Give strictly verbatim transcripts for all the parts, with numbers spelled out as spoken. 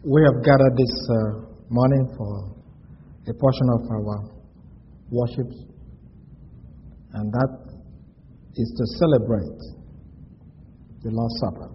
We have gathered this uh, morning for a portion of our worship, and that is to celebrate the Lord's Supper.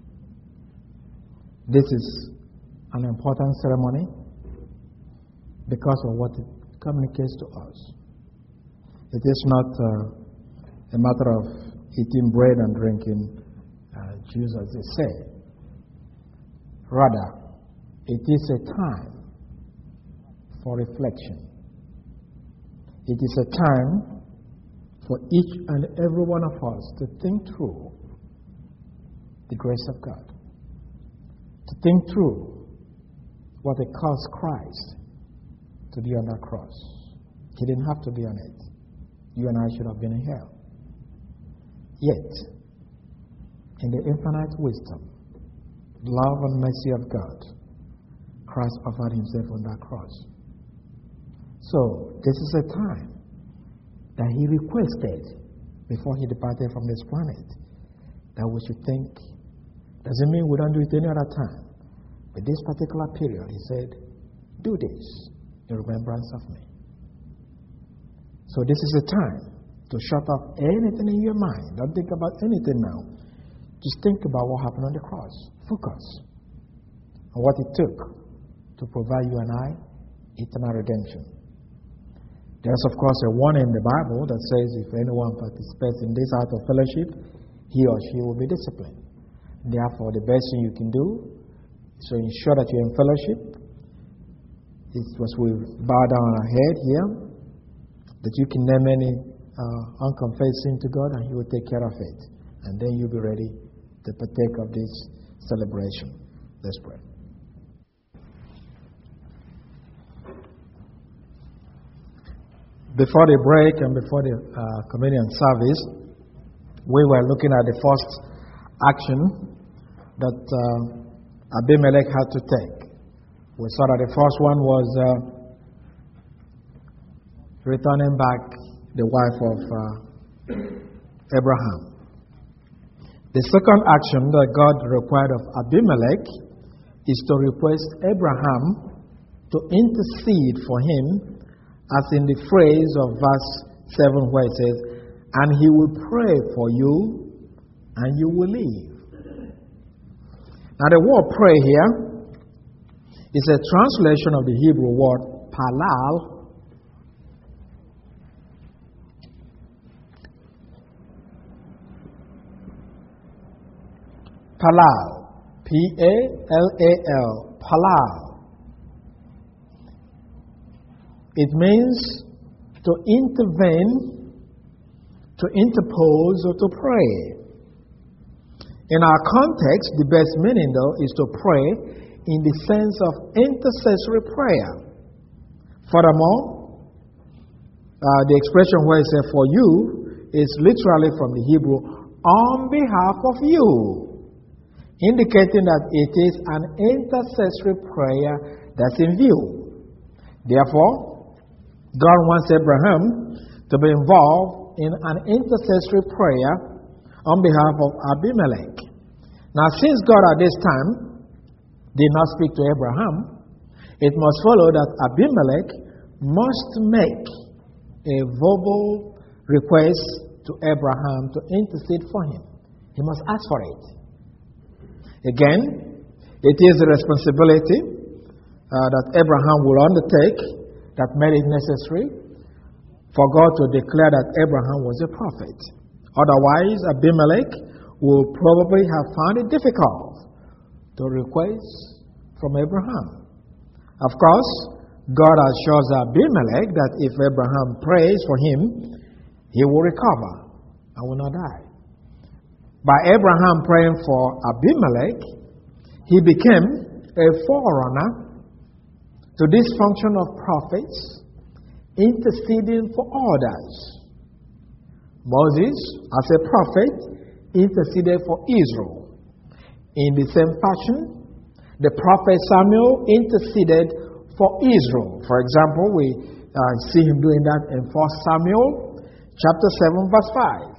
This is an important ceremony because of what it communicates to us. It is not uh, a matter of eating bread and drinking uh, juice, as they say. Rather, it is a time for reflection. It is a time for each and every one of us to think through the grace of God, to think through what it cost Christ to be on that cross. He didn't have to be on it. You and I should have been in hell. Yet, in the infinite wisdom, love and mercy of God, Christ offered himself on that cross. So, this is a time that he requested before he departed from this planet that we should think. Doesn't mean we don't do it any other time. But this particular period, he said, do this in remembrance of me. So this is a time to shut off anything in your mind. Don't think about anything now. Just think about what happened on the cross. Focus on what it took to provide you and I eternal redemption. There's, of course, a warning in the Bible that says if anyone participates in this act of fellowship, he or she will be disciplined. Therefore, the best thing you can do is to ensure that you're in fellowship. It's as we bow down our head here, that you can name any uh, unconfessed sin to God and he will take care of it. And then you'll be ready to partake of this celebration. Let's pray. Before the break and before the uh, communion service, we were looking at the first action that uh, Abimelech had to take. We saw that the first one was uh, returning back the wife of uh, Abraham. The second action that God required of Abimelech is to request Abraham to intercede for him, as in the phrase of verse seven where it says, and he will pray for you and you will live. Now the word pray here is a translation of the Hebrew word palal, palal, P A L A L, palal. It means to intervene, to interpose, or to pray. In our context, the best meaning, though, is to pray in the sense of intercessory prayer. Furthermore, uh, the expression where it says for you is literally from the Hebrew, on behalf of you, indicating that it is an intercessory prayer that's in view. Therefore, God wants Abraham to be involved in an intercessory prayer on behalf of Abimelech. Now, since God at this time did not speak to Abraham, it must follow that Abimelech must make a verbal request to Abraham to intercede for him. He must ask for it. Again, it is a responsibility uh, that Abraham will undertake that made it necessary for God to declare that Abraham was a prophet. Otherwise, Abimelech would probably have found it difficult to request from Abraham. Of course, God assures Abimelech that if Abraham prays for him, he will recover and will not die. By Abraham praying for Abimelech, he became a forerunner to this function of prophets interceding for others. Moses, as a prophet, interceded for Israel. In the same fashion, the prophet Samuel interceded for Israel. For example, we uh, see him doing that in First Samuel chapter seven, verse five.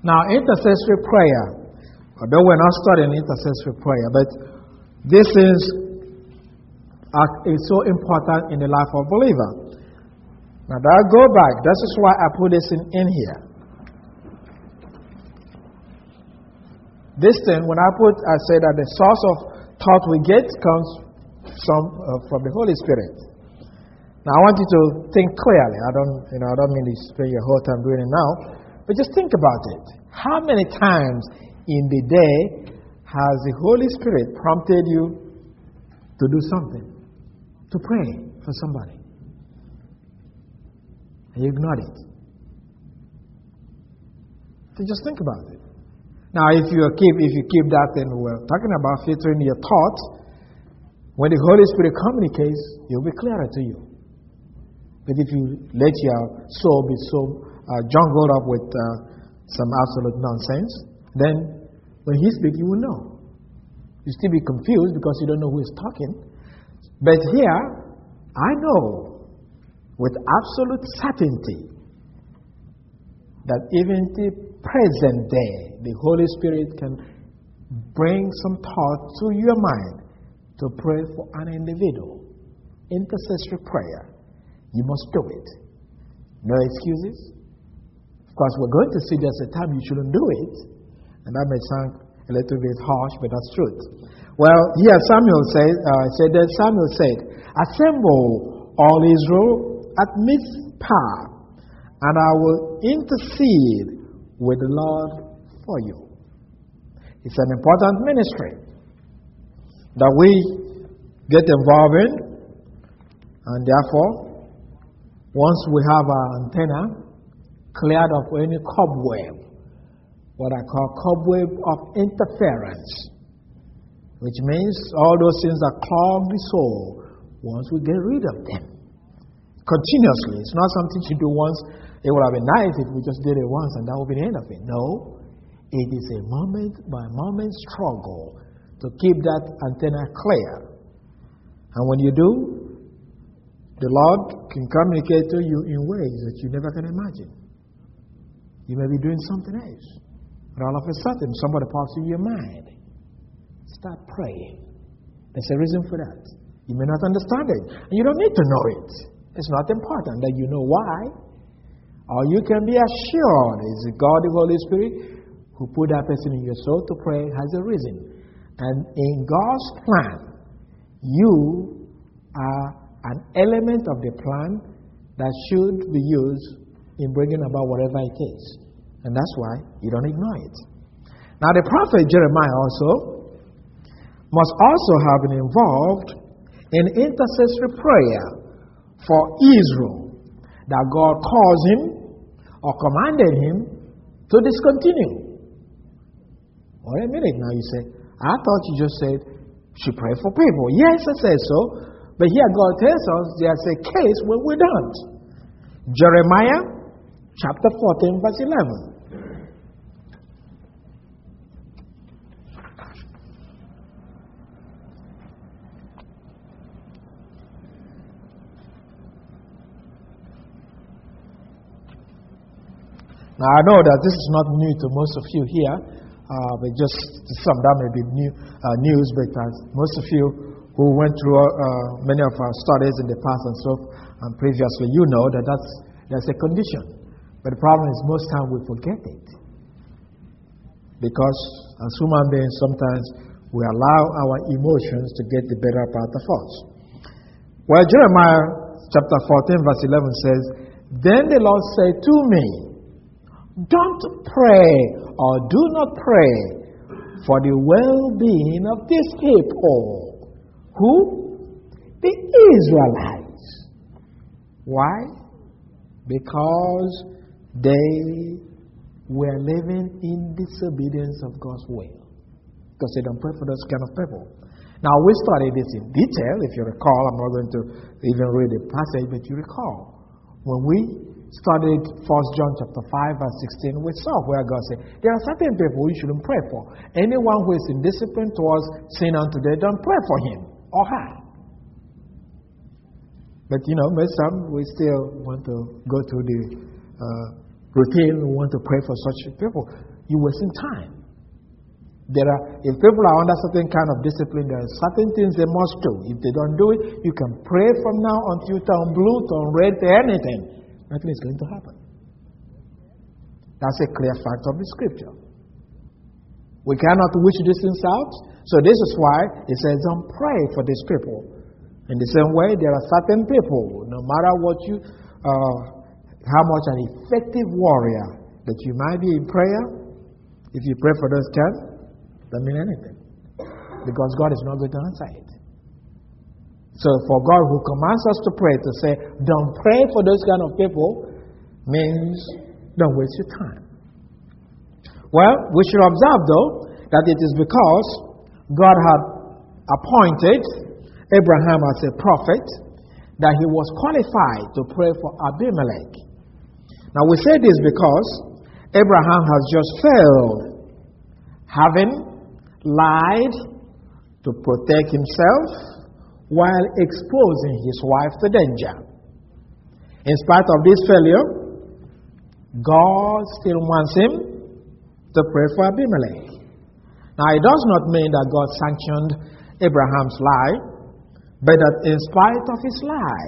Now, intercessory prayer, although we're not studying intercessory prayer, but this is, uh, is so important in the life of a believer. Now, that go back. This is why I put this in, in here. This thing, when I put, I say that the source of thought we get comes some, uh, from the Holy Spirit. Now, I want you to think clearly. I don't, you know, I don't mean to spend your whole time doing it now, but just think about it. How many times in the day has the Holy Spirit prompted you to do something, to pray for somebody, and you ignored it? So just think about it. Now, if you keep if you keep that thing we're talking about filtering your thoughts, when the Holy Spirit communicates, it will be clearer to you. But if you let your soul be so uh, jungled up with uh, some absolute nonsense, then when He speaks, you will know. You still be confused because you don't know who is talking. But here, I know with absolute certainty that even the present day, the Holy Spirit can bring some thought to your mind to pray for an individual. Intercessory prayer. You must do it. No excuses. Of course, we're going to see there's a time you shouldn't do it. And that may sound a little bit harsh, but that's truth. Well, here Samuel said, uh, said that Samuel said, "Assemble all Israel at Mizpah, and I will intercede with the Lord for you." It's an important ministry that we get involved in, and therefore, once we have our antenna cleared of any cobweb, what I call cobweb of interference, which means all those things that clog the soul, once we get rid of them continuously. It's not something you do once. It would have been nice if we just did it once and that would be the end of it. No, it is a moment by moment struggle to keep that antenna clear. And when you do, the Lord can communicate to you in ways that you never can imagine. You may be doing something else, but all of a sudden somebody pops in your mind. Start praying. There's a reason for that. You may not understand it, and you don't need to know it. It's not important that you know why. Or you can be assured it's God, the Holy Spirit, who put that person in your soul to pray, has a reason. And in God's plan, you are an element of the plan that should be used in bringing about whatever it is. And that's why you don't ignore it. Now, the prophet Jeremiah also must also have been involved in intercessory prayer for Israel, that God caused him or commanded him to discontinue. Wait a minute now, you say, I thought you just said, should pray for people. Yes, I said so, but here God tells us there's a case when we don't. Jeremiah chapter fourteen, verse eleven. Now, I know that this is not new to most of you here, uh, but just some that may be new uh, news, but uh, most of you who went through uh, many of our studies in the past and so and previously, you know that that's, that's a condition. But the problem is most times we forget it. Because as human beings, sometimes we allow our emotions to get the better part of us. Well, Jeremiah chapter fourteen, verse eleven says, "Then the Lord said to me, don't pray or do not pray for the well-being of these people." Who? The Israelites. Why? Because they were living in disobedience of God's will. Because they don't pray for those kind of people. Now, we studied this in detail. If you recall, I'm not going to even read the passage, but you recall when we studied First John chapter five, verse sixteen, we saw where God said, there are certain people you shouldn't pray for. Anyone who is indisciplined towards sin unto death, don't pray for him or her. But, you know, maybe some, we still want to go through the uh, routine, we want to pray for such people. You're wasting time. There are, if people are under certain kind of discipline, there are certain things they must do. If they don't do it, you can pray from now until you turn blue, turn red, anything. Nothing is going to happen. That's a clear fact of the scripture. We cannot wish these things out. So this is why it says, don't pray for these people. In the same way, there are certain people, no matter what you, uh, how much an effective warrior that you might be in prayer, if you pray for those ten, doesn't mean anything. Because God is not going to answer it. So for God who commands us to pray, to say, don't pray for those kind of people, means don't waste your time. Well, we should observe though, that it is because God had appointed Abraham as a prophet that he was qualified to pray for Abimelech. Now we say this because Abraham has just failed, having lied to protect himself while exposing his wife to danger. In spite of this failure, God still wants him to pray for Abimelech. Now, it does not mean that God sanctioned Abraham's lie, but that in spite of his lie,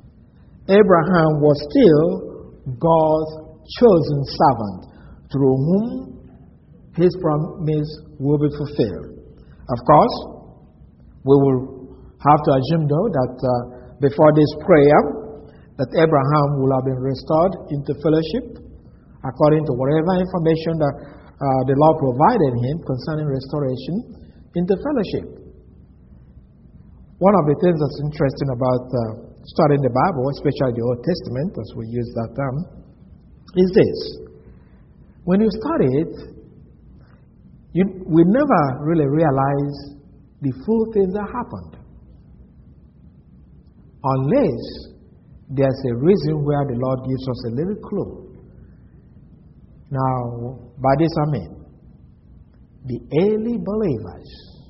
Abraham was still God's chosen servant through whom his promise will be fulfilled. Of course, we will have to assume, though, that uh, before this prayer, that Abraham will have been restored into fellowship, according to whatever information that uh, the Lord provided him concerning restoration into fellowship. One of the things that's interesting about uh, studying the Bible, especially the Old Testament, as we use that term, is this. When you study it, you, we never really realize the full things that happened. Unless there's a reason where the Lord gives us a little clue. Now, by this I mean, the early believers,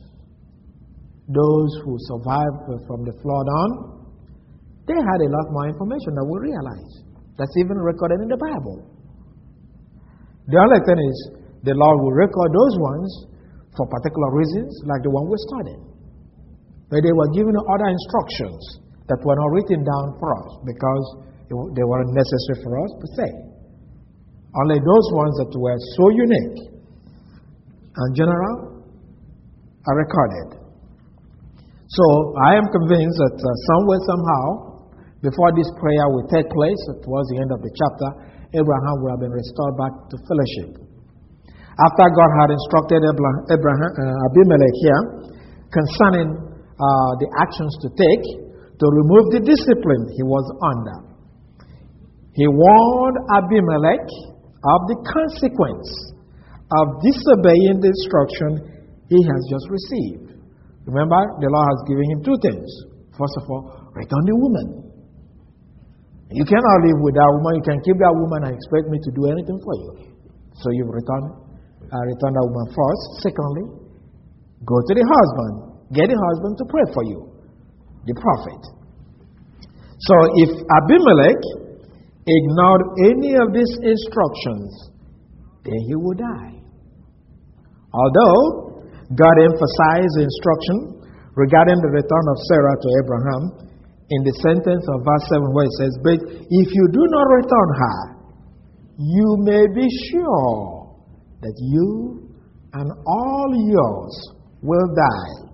those who survived from the flood on, they had a lot more information than we realize. That's even recorded in the Bible. The only thing is, the Lord will record those ones for particular reasons, like the one we're studying. But they were given other instructions that were not written down for us because they weren't necessary for us to say. Only those ones that were so unique and general are recorded. So I am convinced that uh, somewhere, somehow, before this prayer will take place, towards the end of the chapter, Abraham will have been restored back to fellowship. After God had instructed Abraham, uh, Abimelech here concerning uh, the actions to take to remove the discipline he was under, he warned Abimelech of the consequence of disobeying the instruction he has just received. Remember, the Lord has given him two things. First of all, return the woman. You cannot live with that woman. You can keep that woman and expect me to do anything for you. So you return, uh, return that woman first. Secondly, go to the husband. Get the husband to pray for you, the prophet. So if Abimelech ignored any of these instructions, then he would die. Although God emphasized the instruction regarding the return of Sarah to Abraham in the sentence of verse seven, where it says, "But if you do not return her, you may be sure that you and all yours will die."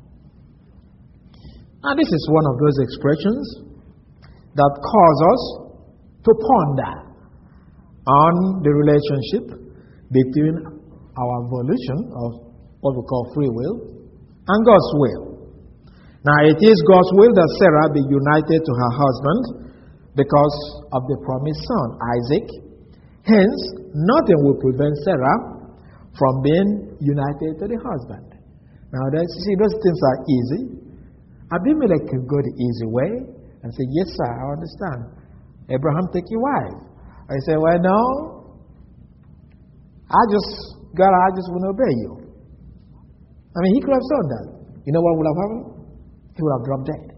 Now, this is one of those expressions that cause us to ponder on the relationship between our volition of what we call free will and God's will. Now, it is God's will that Sarah be united to her husband because of the promised son, Isaac. Hence, nothing will prevent Sarah from being united to the husband. Now, see, those things are easy. Abimelech can go the easy way and say, "Yes, sir, I understand. Abraham, take your wife." I say, "Well, no. I just, God, I just want to obey you." I mean, he could have done that. You know what would have happened? He would have dropped dead.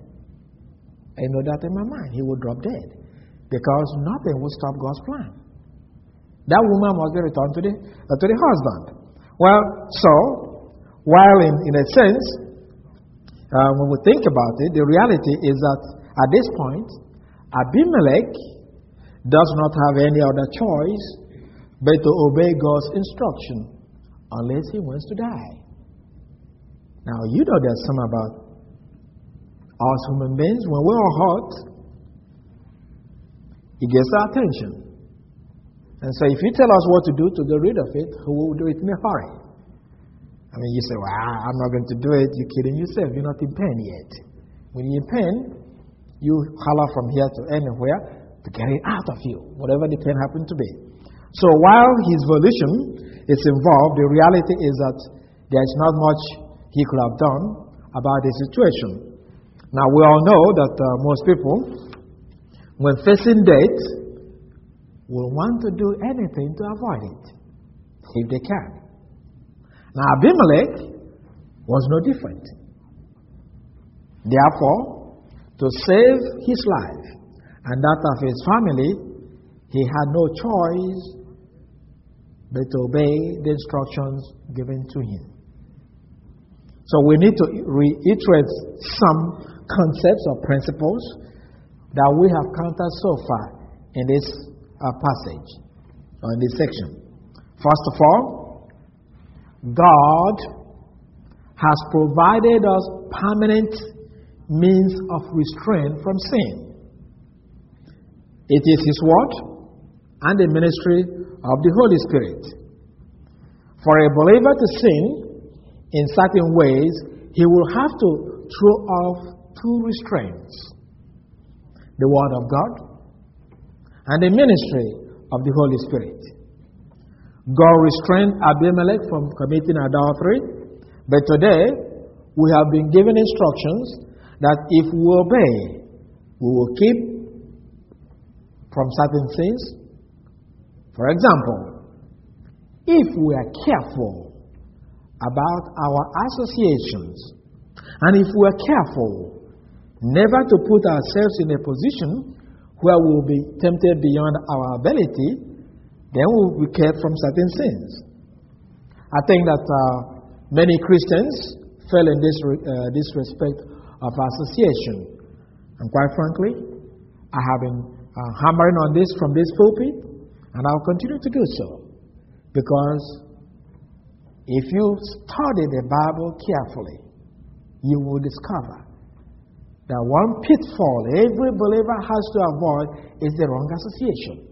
I know that in my mind. He would drop dead. Because nothing will stop God's plan. That woman must be returned to the, uh, to the husband. Well, so, while in, in a sense, uh, when we think about it, the reality is that at this point, Abimelech does not have any other choice but to obey God's instruction unless he wants to die. Now, you know there's some about us human beings. When we are hurt, it gets our attention. And so if you tell us what to do to get rid of it, we will do it in a hurry. I mean, you say, well, I'm not going to do it. You're kidding yourself. You're not in pain yet. When you're in pain, you holler from here to anywhere to get it out of you, whatever the pain happened to be. So while his volition is involved, the reality is that there's not much he could have done about the situation. Now, we all know that uh, most people, when facing death, will want to do anything to avoid it, if they can. Now, Abimelech was no different. Therefore, to save his life and that of his family, he had no choice but to obey the instructions given to him. So we need to reiterate some concepts or principles that we have counted so far in this uh, passage, or in this section. First of all, God has provided us permanent means of restraint from sin. It is His Word and the ministry of the Holy Spirit. For a believer to sin in certain ways, he will have to throw off two restraints: the Word of God and the ministry of the Holy Spirit. God restrained Abimelech from committing adultery, but today we have been given instructions that if we obey, we will keep from certain sins. For example, if we are careful about our associations, and if we are careful never to put ourselves in a position where we will be tempted beyond our ability, then we will be kept from certain sins. I think that uh, many Christians fell in this, uh, this respect of association. And quite frankly, I have been uh, hammering on this from this pulpit, and I'll continue to do so. Because if you study the Bible carefully, you will discover that one pitfall every believer has to avoid is the wrong association.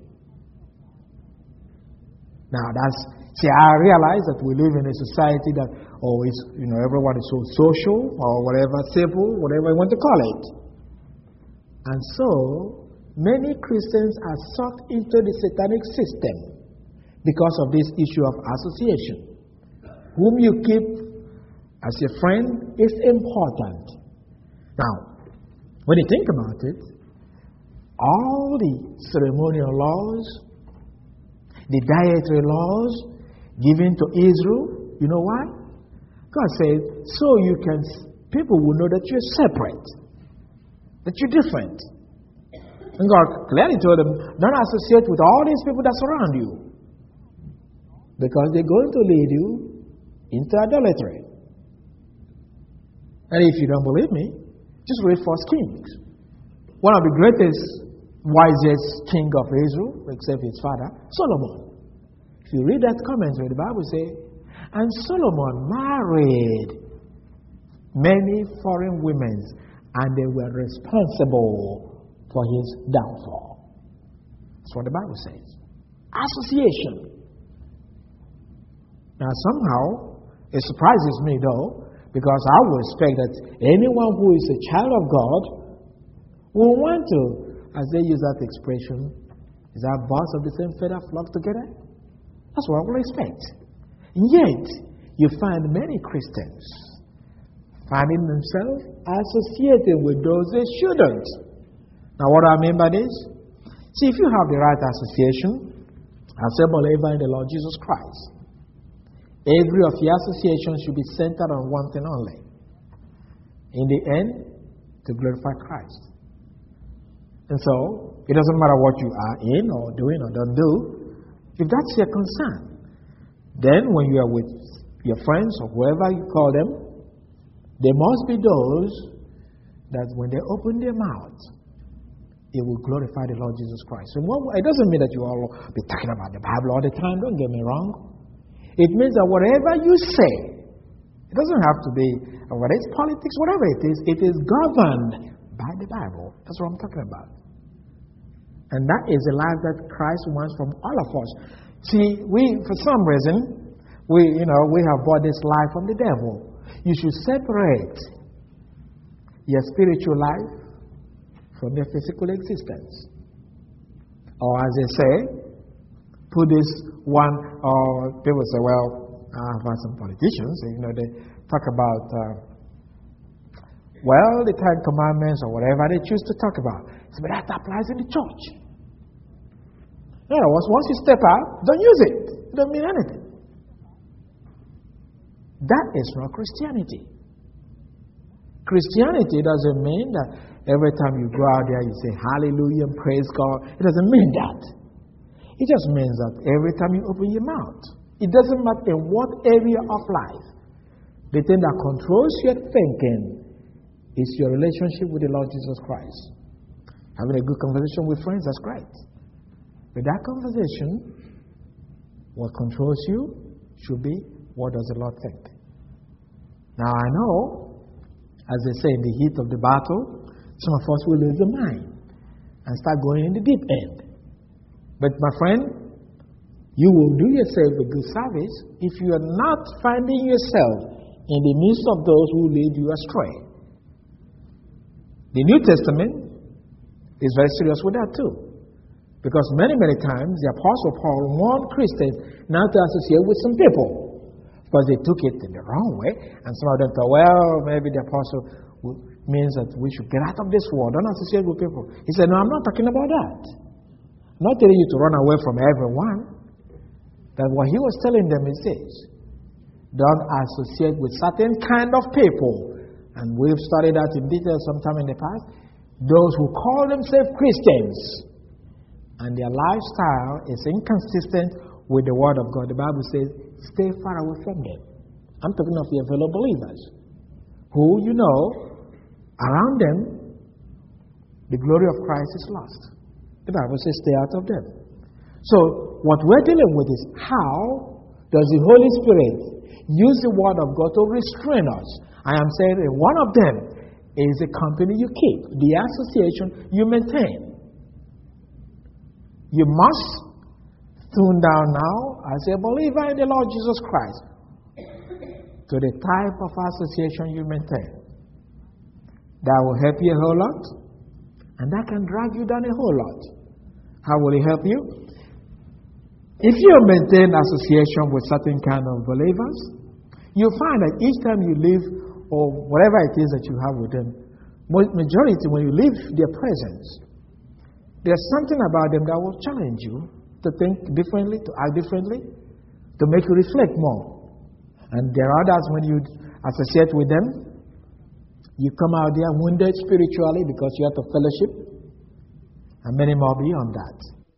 Now, that's, see, I realize that we live in a society that, oh, it's, you know, everyone is so social, or whatever, civil, whatever you want to call it. And so, many Christians are sucked into the satanic system because of this issue of association. Whom you keep as your friend is important. Now, when you think about it, all the ceremonial laws, the dietary laws given to Israel, you know why? God said, so you can, people will know that you're separate, that you're different. And God clearly told them, don't associate with all these people that surround you, because they're going to lead you into idolatry. And if you don't believe me, just read First Kings. One of the greatest, wisest king of Israel, except his father, Solomon. If you read that commentary, the Bible says, and Solomon married many foreign women, and they were responsible for his downfall. That's what the Bible says. Association. Now, somehow, it surprises me, though, because I would expect that anyone who is a child of God will want to, as they use that expression, is that birds of the same feather flock together? That's what I would expect. And yet, you find many Christians finding themselves associating with those they shouldn't. Now, what do I mean by this? See, if you have the right association, as a believer in the Lord Jesus Christ, every of your associations should be centered on one thing only. In the end, to glorify Christ. And so, it doesn't matter what you are in or doing or don't do, If that's your concern, then when you are with your friends or whoever you call them, there must be those that when they open their mouth, it will glorify the Lord Jesus Christ. And what, it doesn't mean that you all be talking about the Bible all the time. Don't get me wrong. It means that whatever you say, it doesn't have to be, whether it's politics, whatever it is, it is governed by the Bible. That's what I'm talking about. And that is the life that Christ wants from all of us. See, we, for some reason, we, you know, we have bought this life from the devil. You should separate your spiritual life from your physical existence. Or as they say, put this one, or people say, well, I've had some politicians, you know, they talk about, uh, well, the Ten Commandments or whatever they choose to talk about. So, but that applies in the church. You know, once, once you step out, don't use it. It doesn't mean anything. That is not Christianity. Christianity doesn't mean that every time you go out there you say hallelujah and praise God. It doesn't mean that. It just means that every time you open your mouth, it doesn't matter in what area of life, the thing that controls your thinking is your relationship with the Lord Jesus Christ. Having a good conversation with friends, that's great. But that conversation, what controls you should be, what does the Lord think? Now I know, as they say, in the heat of the battle, some of us will lose the mind and start going in the deep end. But my friend, you will do yourself a good service if you are not finding yourself in the midst of those who lead you astray. The New Testament is very serious with that too. Because many, many times the Apostle Paul warned Christians not to associate with some people. Because they took it in the wrong way. And some of them thought, well, maybe the Apostle means that we should get out of this world. Don't associate with people. He said, no, I'm not talking about that. I'm not telling you to run away from everyone. That what he was telling them is this. Don't associate with certain kind of people. And we've studied that in detail sometime in the past. Those who call themselves Christians and their lifestyle is inconsistent with the Word of God. The Bible says, stay far away from them. I'm talking of your fellow believers who, you know, around them, the glory of Christ is lost. The Bible says, stay out of them. So, what we're dealing with is how does the Holy Spirit use the Word of God to restrain us? I am saying that one of them is the company you keep, the association you maintain. You must tune down now as a believer in the Lord Jesus Christ to the type of association you maintain. That will help you a whole lot, and that can drag you down a whole lot. How will it help you? If you maintain association with certain kind of believers, you find that each time you leave, or whatever it is that you have with them, majority when you leave their presence, there's something about them that will challenge you to think differently, to act differently, to make you reflect more. And there are others, when you associate with them, you come out there wounded spiritually because you have to fellowship, and many more beyond that.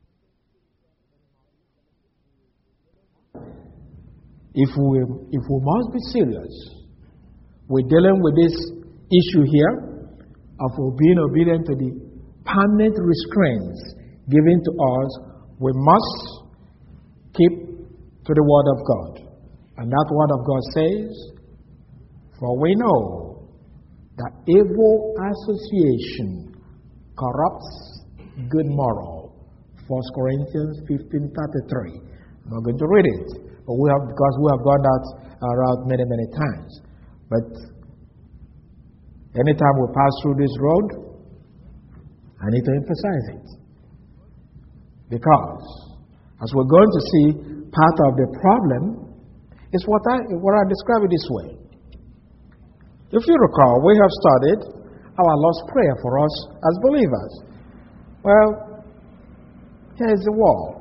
If we, if we must be serious, we're dealing with this issue here of being obedient to the permanent restraints given to us. We must keep to the Word of God. And that Word of God says, for we know that evil association corrupts good moral. First Corinthians fifteen thirty-three. I'm not going to read it, but we have, because we have gone that around many, many times. But anytime we pass through this road, I need to emphasize it. Because as we're going to see, part of the problem is what I, what I describe it this way. If you recall, we have studied our Lord's Prayer for us as believers. Well, here is the wall.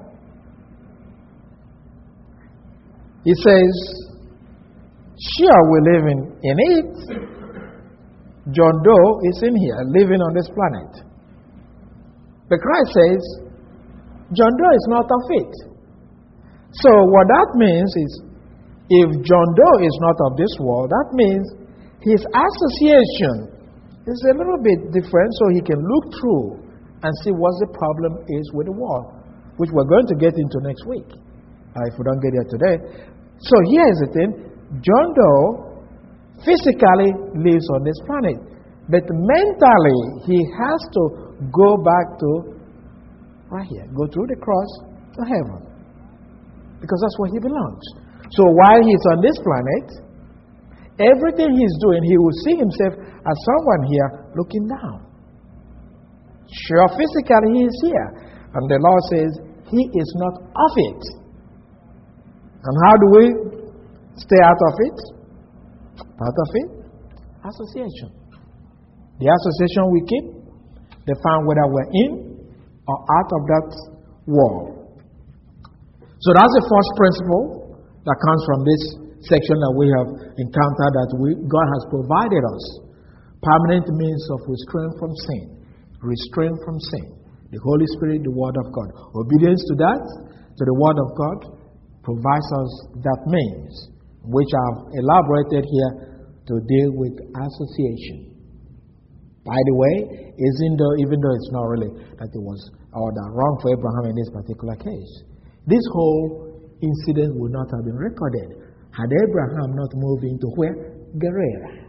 He says, sure, we're living in it. John Doe is in here, living on this planet. But Christ says, John Doe is not of it. So what that means is, if John Doe is not of this world, that means his association is a little bit different, so he can look through and see what the problem is with the world, which we're going to get into next week, uh, if we don't get here today. So here's the thing. John Doe physically lives on this planet, but mentally he has to go back to right here, go through the cross to heaven, because that's where he belongs. So while he's on this planet, everything he's doing, he will see himself as someone here looking down. Sure, physically he is here, and the Lord says he is not of it. And how do we stay out of it? Out of it? Association. The association we keep, define whether we're in or out of that world. So that's the first principle that comes from this section that we have encountered, that we, God has provided us permanent means of restraint from sin. Restraint from sin. The Holy Spirit, the Word of God. Obedience to that, to the Word of God, provides us that means, which I've elaborated here to deal with association. By the way, even though, even though it's not really that it was or that wrong for Abraham in this particular case, this whole incident would not have been recorded had Abraham not moved into where? Gerar.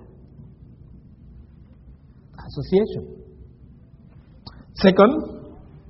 Association. Second,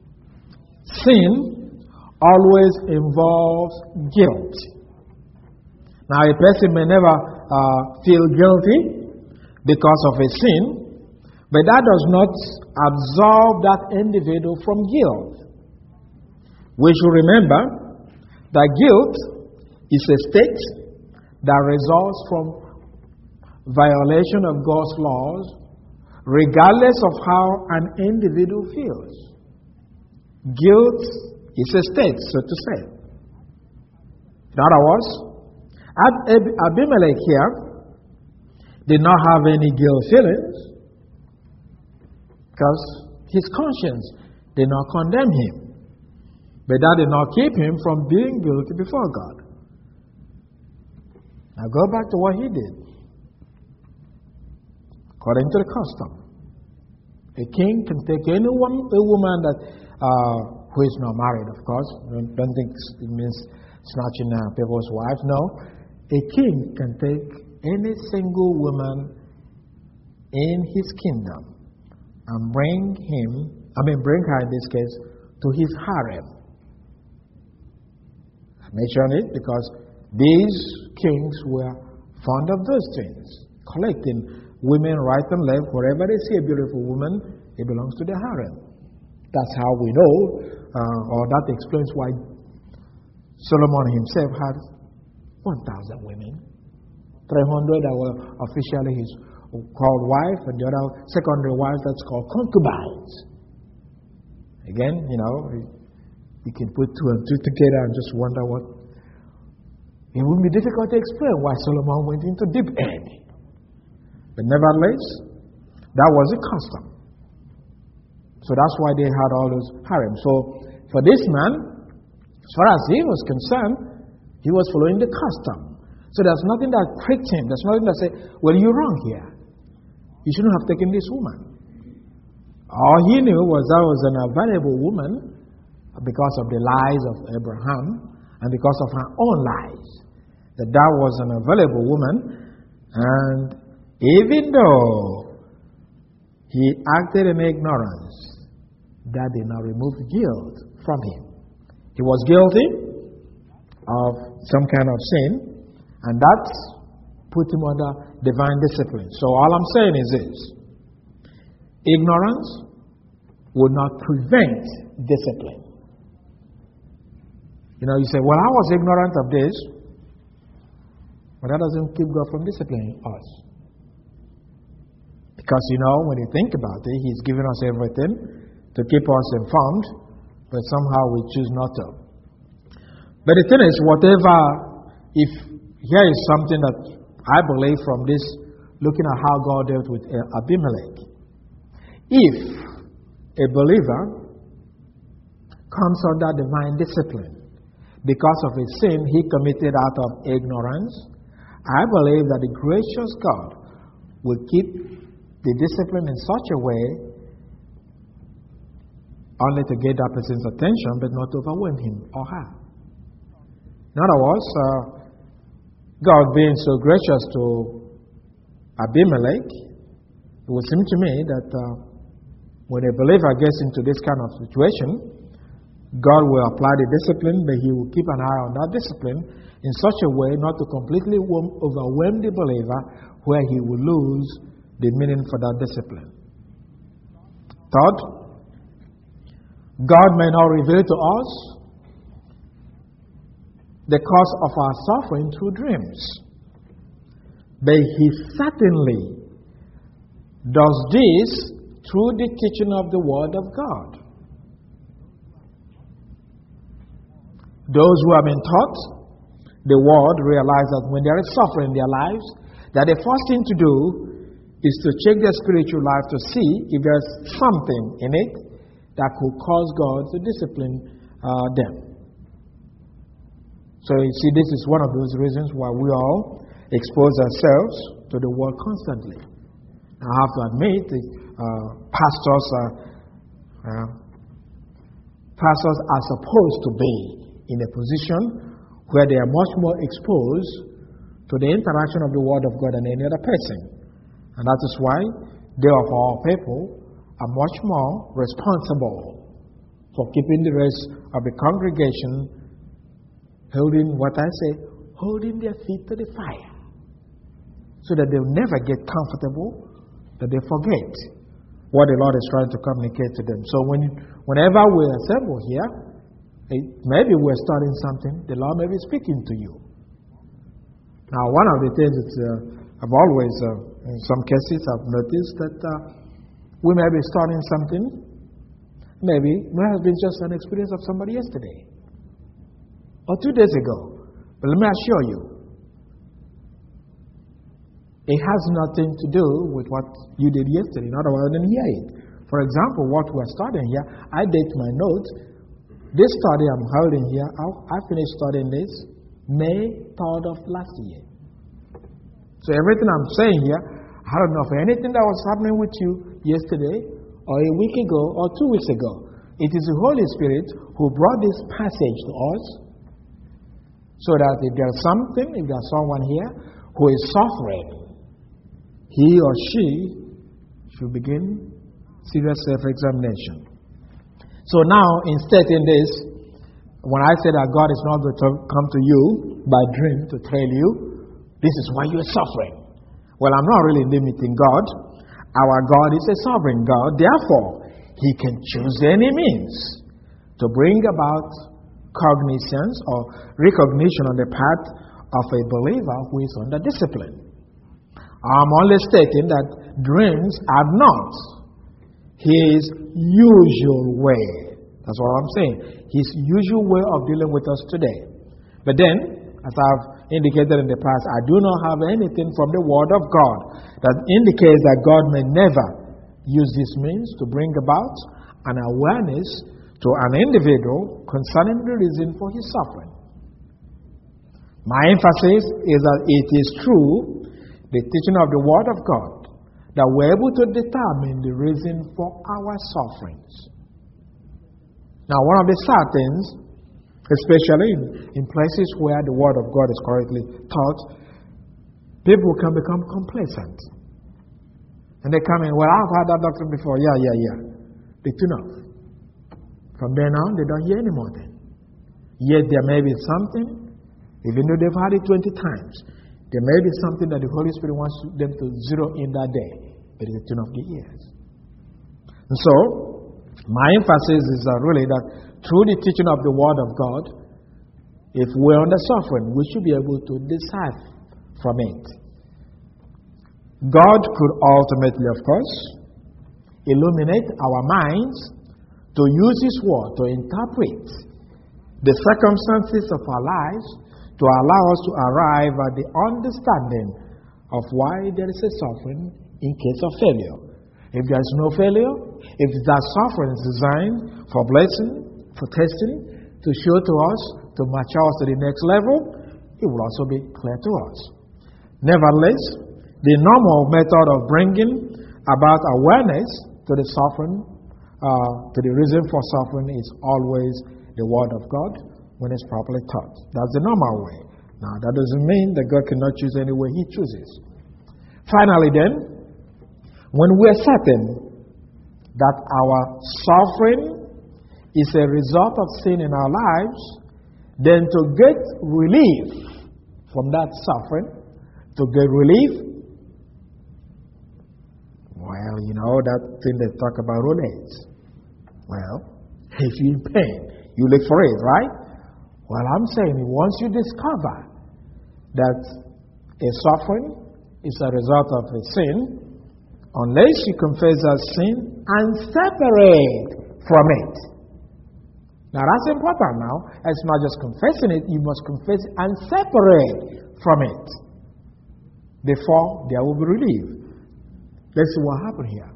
sin always involves guilt. Now, a person may never uh, feel guilty because of a sin, but that does not absolve that individual from guilt. We should remember that guilt is a state that results from violation of God's laws, regardless of how an individual feels. Guilt is a state, so to say. In other words, Abimelech here did not have any guilt feelings because his conscience did not condemn him. But that did not keep him from being guilty before God. Now go back to what he did. According to the custom, a king can take any woman, a woman that uh, who is not married, of course. Don't, don't think it means snatching uh, people's wives. No, a king can take any single woman in his kingdom and bring him, I mean, bring her in this case, to his harem. I mention it because these kings were fond of those things, collecting women right and left. Wherever they see a beautiful woman, it belongs to the harem. That's how we know, uh, or that explains why Solomon himself had one thousand women. three hundred that were officially his called wife, and the other secondary wives that's called concubines. Again, you know, you can put two and two together and just wonder what. It would be difficult to explain why Solomon went into deep end. But nevertheless, that was a custom. So that's why they had all those harems. So for this man, as far as he was concerned, he was following the custom. So there's nothing that pricked him. There's nothing that said, well, you're wrong here. You shouldn't have taken this woman. All he knew was that was an available woman because of the lies of Abraham and because of her own lies. That that was an available woman, and even though he acted in ignorance, that did not remove guilt from him. He was guilty of some kind of sin, and that put him under divine discipline. So all I'm saying is this: ignorance would not prevent discipline. You know, you say, well, I was ignorant of this, but that doesn't keep God from disciplining us. Because, you know, when you think about it, He's given us everything to keep us informed, but somehow we choose not to. But the thing is, whatever, if here is something that I believe from this, looking at how God dealt with Abimelech. If a believer comes under divine discipline, because of a sin he committed out of ignorance, I believe that the gracious God will keep the discipline in such a way only to get that person's attention, but not to overwhelm him or her. In other words, uh, God being so gracious to Abimelech, it would seem to me that uh, when a believer gets into this kind of situation, God will apply the discipline, but he will keep an eye on that discipline in such a way not to completely overwhelm the believer where he will lose the meaning for that discipline. Third, God may not reveal to us the cause of our suffering through dreams, but he certainly does this through the teaching of the Word of God. Those who have been taught the Word realize that when there is suffering in their lives, that the first thing to do is to check their spiritual life to see if there's something in it that could cause God to discipline uh, them. So you see, this is one of those reasons why we all expose ourselves to the world constantly. I have to admit, uh, pastors are uh, pastors are supposed to be in a position where they are much more exposed to the interaction of the Word of God than any other person. And that is why they of our people are much more responsible for keeping the rest of the congregation holding, what I say, holding their feet to the fire, so that they'll never get comfortable, that they forget what the Lord is trying to communicate to them. So when, whenever we assemble here, it, maybe we're starting something, the Lord may be speaking to you. Now, one of the things that uh, I've always, uh, in some cases, I've noticed that uh, we may be starting something, maybe it may have been just an experience of somebody yesterday or two days ago. But let me assure you, it has nothing to do with what you did yesterday. In other words, I didn't hear it. For example, what we're studying here, I date my notes. This study I'm holding here, I finished studying this May third of last year. So everything I'm saying here, I don't know for anything that was happening with you yesterday or a week ago or two weeks ago. It is the Holy Spirit who brought this passage to us, so that if there's something, if there's someone here who is suffering, he or she should begin serious self-examination. So now, in stating this, when I say that God is not going to come to you by dream to tell you, this is why you're suffering. Well, I'm not really limiting God. Our God is a sovereign God. Therefore, he can choose any means to bring about cognizance or recognition on the part of a believer who is under discipline. I'm only stating that dreams are not his usual way. That's what I'm saying. His usual way of dealing with us today. But then, as I've indicated in the past, I do not have anything from the Word of God that indicates that God may never use this means to bring about an awareness to an individual concerning the reason for his suffering. My emphasis is that it is true, the teaching of the Word of God, that we're able to determine the reason for our sufferings. Now, one of the sad things, especially in, in places where the Word of God is correctly taught, people can become complacent. And they come in, well, I've had that doctrine before. Yeah, yeah, yeah. They tune off. From then on, they don't hear anymore then. Yet there may be something, even though they've had it twenty times, there may be something that the Holy Spirit wants them to zero in that day, but they tune off the ears. And so, my emphasis is uh, really that through the teaching of the Word of God, if we're under suffering, we should be able to decide from it. God could ultimately, of course, illuminate our minds to use His Word to interpret the circumstances of our lives, to allow us to arrive at the understanding of why there is a suffering in case of failure. If there is no failure, if that suffering is designed for blessing, for testing, to show to us to mature us to the next level, it will also be clear to us. Nevertheless, the normal method of bringing about awareness to the suffering, uh, to the reason for suffering, is always the Word of God when it's properly taught. That's the normal way. Now, that doesn't mean that God cannot choose any way He chooses. Finally, then, when we are certain that our suffering is a result of sin in our lives, then to get relief from that suffering, to get relief, well, you know that thing they talk about roulette. Well, if you're in pain, you look for it, right? Well, I'm saying once you discover that a suffering is a result of a sin, unless you confess that sin and separate from it. Now that's important now. It's not just confessing it, you must confess and separate from it before there will be relief. Let's see what happened here.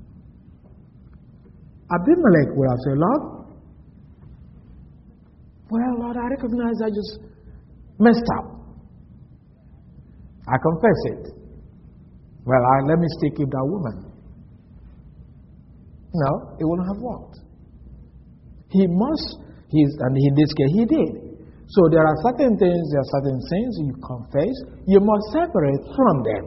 Abimelech would have said, Lord, well, Lord, I recognize I just messed up. I confess it. Well, I, let me stick with that woman. No, it wouldn't have worked. He must, he's, and in this case, he did. So there are certain things, there are certain sins you confess, you must separate from them.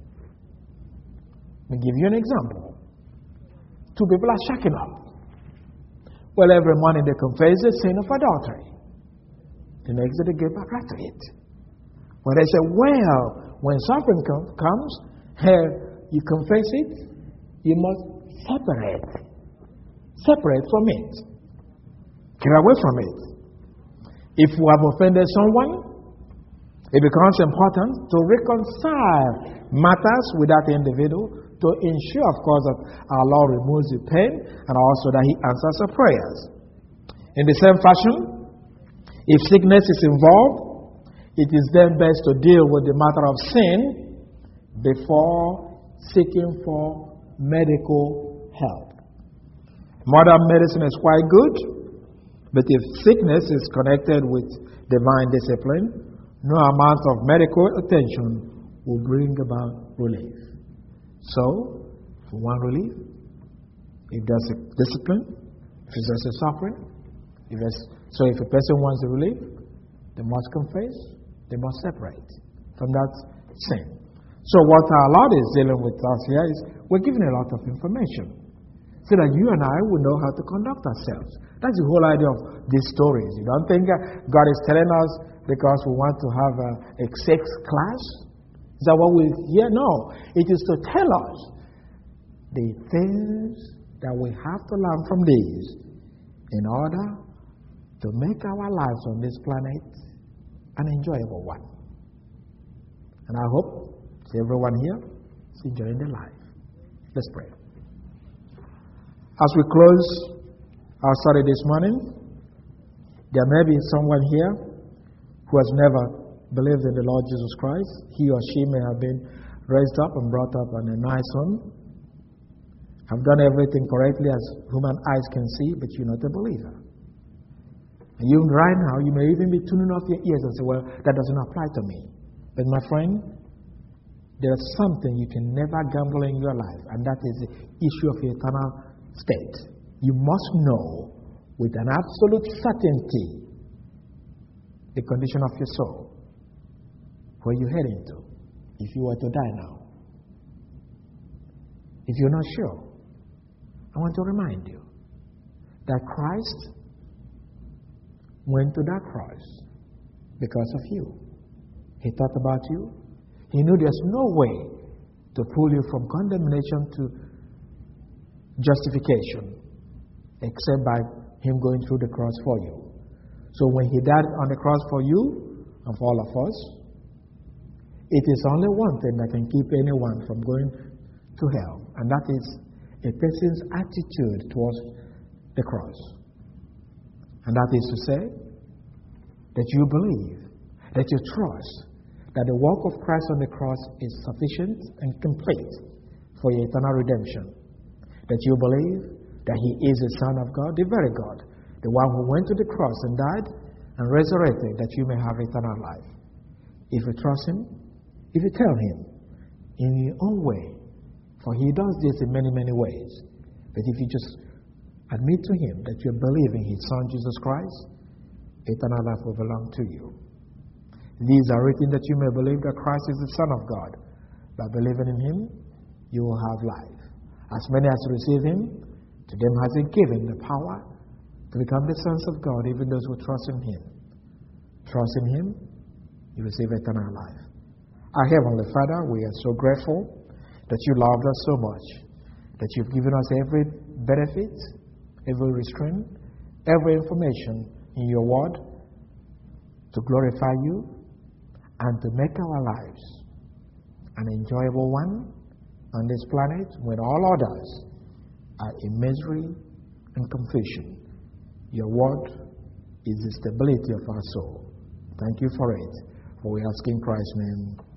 Let me give you an example. Two people are shacking up. Well, every morning they confess the sin of adultery. The next day they get back at it. When they say, well, when suffering com- comes, here you confess it, you must separate. Separate from it. Get away from it. If we have offended someone, it becomes important to reconcile matters with that individual to ensure, of course, that our Lord removes the pain and also that He answers our prayers. In the same fashion, if sickness is involved, it is then best to deal with the matter of sin before seeking for medical help. Modern medicine is quite good, but if sickness is connected with divine discipline, no amount of medical attention will bring about relief. So, if we want relief, if there's a discipline, if there's a suffering, if there's, so if a person wants the relief, they must confess, they must separate from that sin. So what our Lord is dealing with us here is we're giving a lot of information so that you and I will know how to conduct ourselves. That's the whole idea of these stories. You don't think God is telling us because we want to have a, a sex class? Is that what we hear? No. It is to tell us the things that we have to learn from these in order to make our lives on this planet an enjoyable one. And I hope everyone here is enjoying their life. Let's pray. As we close our study this morning, there may be someone here who has never believed in the Lord Jesus Christ. He or she may have been raised up and brought up in a nice home, have done everything correctly as human eyes can see, but you're not a believer. And you right now, you may even be tuning off your ears and say, well, that doesn't apply to me. But my friend, there's something you can never gamble in your life, and that is the issue of your eternal state. You must know with an absolute certainty the condition of your soul, where you're heading to, if you were to die now. If you're not sure, I want to remind you that Christ went to that cross because of you. He thought about you. He knew there's no way to pull you from condemnation to justification except by Him going through the cross for you. So when He died on the cross for you and for all of us, it is only one thing that can keep anyone from going to hell, and that is a person's attitude towards the cross. And that is to say that you believe, that you trust that the work of Christ on the cross is sufficient and complete for your eternal redemption. That you believe that He is the Son of God, the very God, the one who went to the cross and died and resurrected that you may have eternal life. If you trust him, if you tell him in your own way, for he does this in many, many ways, but if you just admit to him that you believe in his Son, Jesus Christ, eternal life will belong to you. These are written that you may believe that Christ is the Son of God. By believing in him, you will have life. As many as receive him, to them has he given the power to become the sons of God, even those who trust in him. Trust in him, you receive eternal life. Our Heavenly Father, we are so grateful that you loved us so much, that you've given us every benefit, every restraint, every information in your word to glorify you and to make our lives an enjoyable one on this planet when all others are in misery and confusion. Your word is the stability of our soul. Thank you for it. For we ask in Christ's name.